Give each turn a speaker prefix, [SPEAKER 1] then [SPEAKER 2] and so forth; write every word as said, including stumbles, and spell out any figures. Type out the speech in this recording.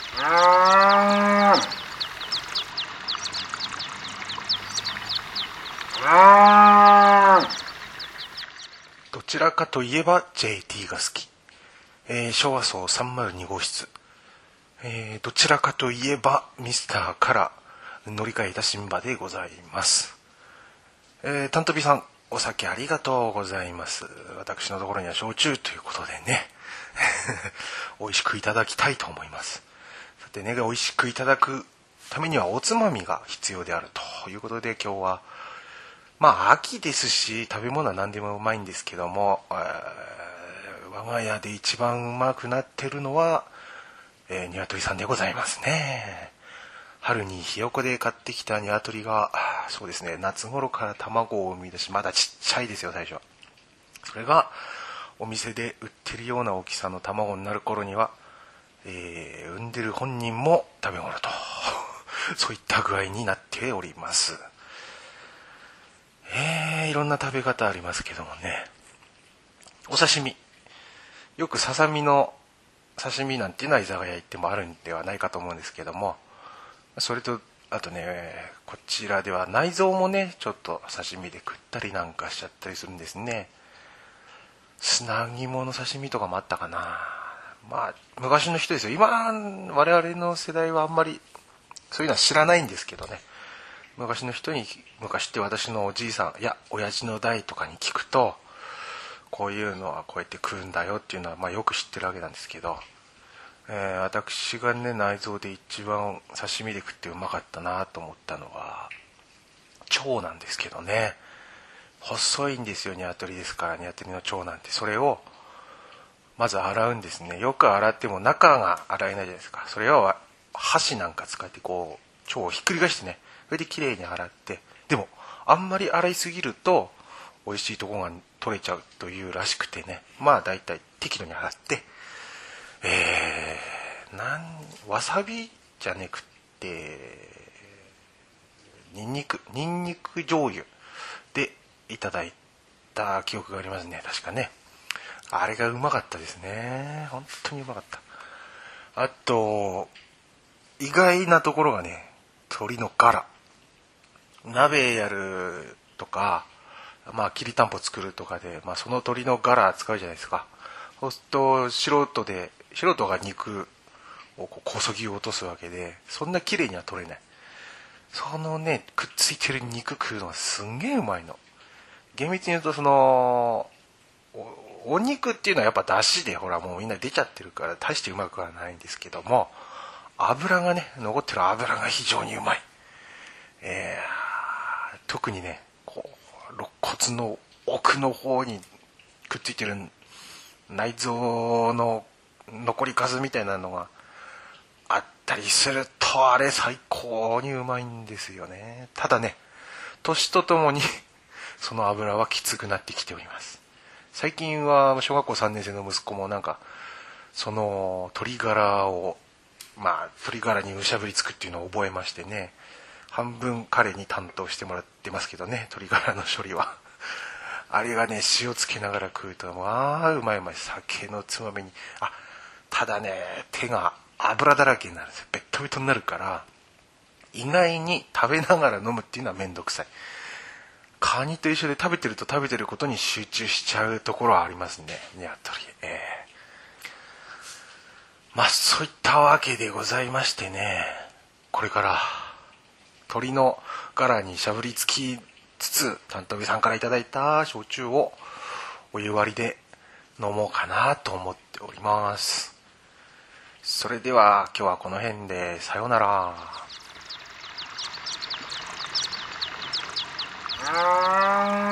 [SPEAKER 1] どちらかといえば ジェーティー が好き、えー、昭和層さんまるに号室、えー、どちらかといえばミスターから乗り換えたシンバでございます。えー、タントビさん、お酒ありがとうございます。私のところには焼酎ということでね美味しくいただきたいと思います。さてね、美味しくいただくためにはおつまみが必要であるということで、今日はまあ秋ですし食べ物は何でもうまいんですけども、えー、我が家で一番うまくなってるのは、えー、鶏さんでございますね。春にひよこで買ってきた鶏が、そうですね、夏頃から卵を生み出し、まだちっちゃいですよ最初は。それがお店で売ってるような大きさの卵になる頃には、えー、産んでる本人も食べ頃とそういった具合になっております。えー、いろんな食べ方ありますけどもね。お刺身、よくささみの刺身なんていうのは居酒屋行ってもあるんではないかと思うんですけども、それとあとね、こちらでは内臓もねちょっと刺身で食ったりなんかしちゃったりするんですね。砂肝の刺身とかもあったかな。まあ昔の人ですよ。今我々の世代はあんまりそういうのは知らないんですけどね、昔の人に、昔って私のおじいさん、いや親父の代とかに聞くと、こういうのはこうやって食うんだよっていうのはまあよく知ってるわけなんですけど、えー、私がね内臓で一番刺身で食ってうまかったなと思ったのは腸なんですけどね。細いんですよ、鶏ですから。鶏の腸なんて、それをまず洗うんですね。よく洗っても中が洗えないじゃないですか。それは箸なんか使ってこう腸をひっくり返してね、それできれいに洗って、でもあんまり洗いすぎると美味しいところが取れちゃうというらしくてね、まあだいたい適度に洗って、えー、なんわさびじゃねくってニンニクニンニク醤油でいただいた記憶がありますね、確かね。あれがうまかったですね、本当にうまかった。あと意外なところがね、鶏のガラ、鍋やるとか、まあきりたんぽ作るとかで、まあ、その鶏のガラ使うじゃないですか。そうすると素人で素人が肉をこうこそぎ落とすわけで、そんな綺麗には取れない。そのねくっついてる肉食うのがすんげえうまいの。厳密に言うとその お, お肉っていうのはやっぱ出汁でほらもうみんな出ちゃってるから大してうまくはないんですけども、油がね残ってる油が非常にうまい。えー、特にねこう肋骨の奥の方にくっついてる内臓の残り数みたいなのがあったりすると、あれ最高にうまいんですよね。ただね、年とともにその油はきつくなってきております。最近は小学校さんねん生の息子もなんかその鶏ガラをまあ鶏ガラにむしゃぶりつくっていうのを覚えましてね、半分彼に担当してもらってますけどね、鶏ガラの処理はあれがね塩つけながら食うとまあうまいうまい。酒のつまみに。あ、ただね手が油だらけになるんですよ。ベットベトになるから意外に食べながら飲むっていうのはめんどくさい。カニと一緒で食べてると食べてることに集中しちゃうところはありますね、ニワトリ。えー、まあそういったわけでございましてね、これから鶏のガラにしゃぶりつきつつ、担当さんからいただいた焼酎をお湯割りで飲もうかなと思っております。それでは今日はこの辺でさようなら。あー